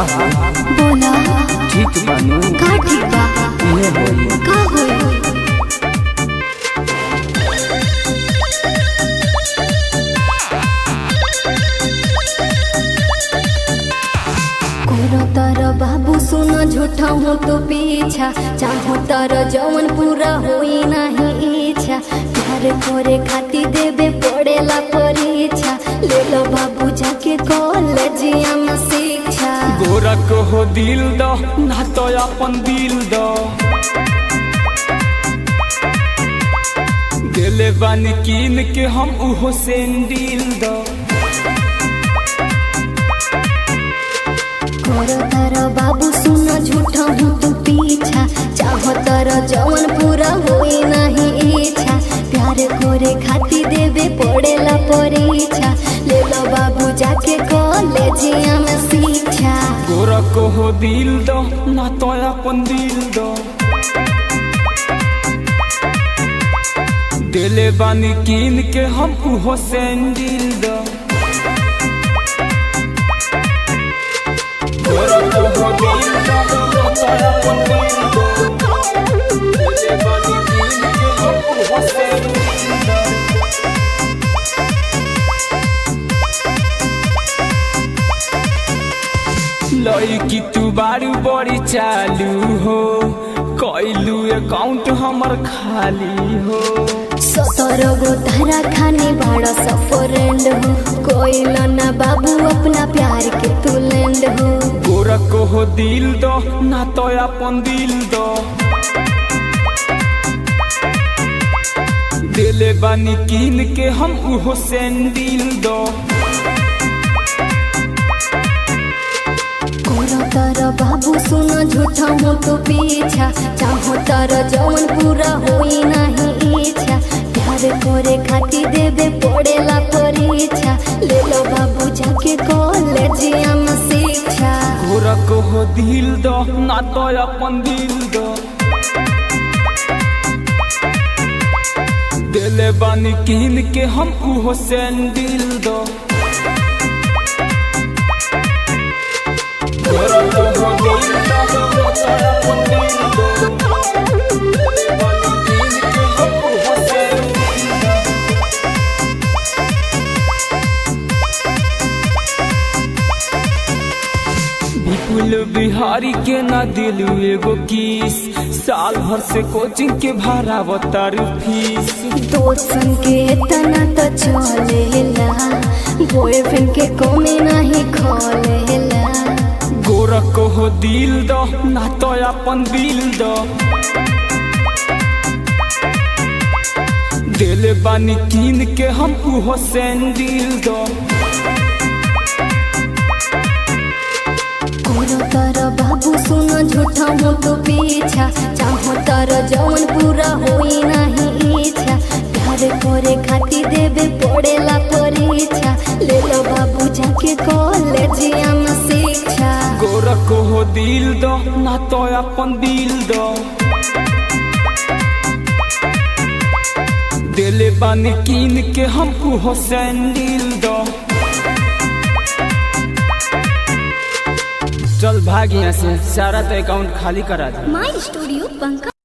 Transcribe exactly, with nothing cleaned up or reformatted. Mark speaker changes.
Speaker 1: बोला
Speaker 2: ठीक बानू
Speaker 1: का ठीक बा
Speaker 2: इहे होई
Speaker 1: का होई कोनो तर बाबू सुन झूठा हूँ तो पीछा चाहो तर जवन पूरा होई नहीं इच्छा प्यार करे खाती देवे पड़ेला परीक्षा ले लो बाबू जाके कॉलेजिया में शिक्षा
Speaker 2: गोरख हो दिल दो ना तो अपन दिल दो दिले बानी कीन के हम उहो सेंडिल दो
Speaker 1: करो तर बाबू सुन झूठा हूँ तू पीछा चाहो तर जवन पूरा होई नहीं इच्छा प्यार करे खाती देवे पड़ेला परीक्षा ले लो बाबू जाके कॉलेजिया में शिक्षा
Speaker 2: गोरख हो दिल दो ना तो अपन दिल दो दिले बानी कीन के हम उहो सेंडिल दो गोरख हो दिल दो ना तो अपन दिल दो दिले बानी कीन के हम उहो सेंडिल दो लईकी तू बारू बड़ी चालू हो कैलू अकाउंट हमर खाली हो
Speaker 1: सतरो गो तारा खाने बड़ा सफरेंड हो कोई ना बाबू अपना प्यार के तू लैंड हो
Speaker 2: गोरख हो दिल दो ना तो अपन दिल दो दिले बानी कीन के हम उहो सेंडिल दो
Speaker 1: कोनो तर बाबू सुन झूठा हूँ तो पीछा चाहो तर जवन पूरा होई नहीं इच्छा प्यार करे खाती देवे पड़ेला परीक्षा ले लो बाबू जाके कॉलेजिया में शिक्षा
Speaker 2: गोरख हो दिल दो ना तो अपन दिल दो दिले बानी कीन के हम उहो सेंडिल दो गोरख हो दिल दो ना तो अपन दिल दो दिले बानी कीन के हम उहो सेंडिल दो विपुल बिहारी के ना दिलू एगो किस साल भर से कोचिंग के भाड़ा बतारू फीस
Speaker 1: दोस्तन के तना तो चलेला बॉयफ्रेंड के कमी नहीं खोलेला
Speaker 2: गोरख हो दिल दो ना तो अपन दिल दो दिले बानी कीन के हम उहो सेंडिल दो
Speaker 1: कोनो तर बाबू सुन झूठा हूँ तो पीछा चाहो तर जवन पूरा होई नहीं इच्छा प्यार करे खाती देवे पड़ेला परीक्षा ले लो बाबू जाके कॉलेजिया में शिक्षा
Speaker 2: गोरख हो दिल दो ना तो अपन दिल दो दिले बानी कीन के हम उहो सेंडिल दो चल भाग यहाँ से सारा तो अकाउंट खाली करा दे
Speaker 1: माई स्टूडियो बंका।